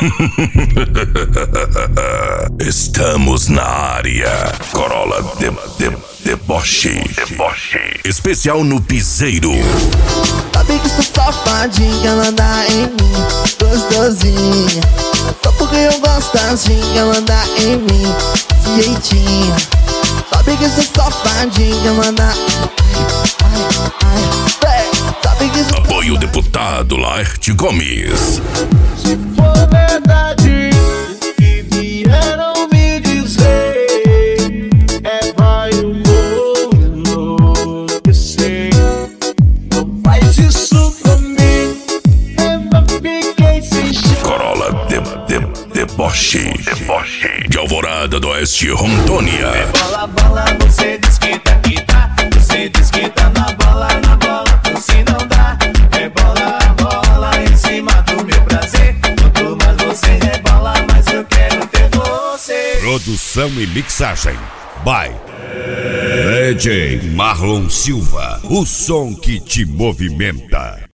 Estamos na área. Corolla Deboche. Especial no piseiro. Sabe que sou safadinha, ela anda em mim, gostosinha. Só porque eu gosto assim, ela anda em mim, esse jeitinho. Sabe que sou safadinha, ela anda. Sabe que sou. Apoio deputado Laerte Gomes. Se for verdade o que vieram me dizer, vai eu vou enlouquecer. Não faz isso comigo, eu fiquei sem chão. Corolla Deboche. De Alvorada do Oeste, Rondônia. Bola, bola, você diz que tá, você diz que tá na bola, se não dá. Rebola, bola em cima do meu prazer. Quanto mais você rebola, mais eu quero ter você. Produção e mixagem by DJ Marlon Silva, o som que te movimenta.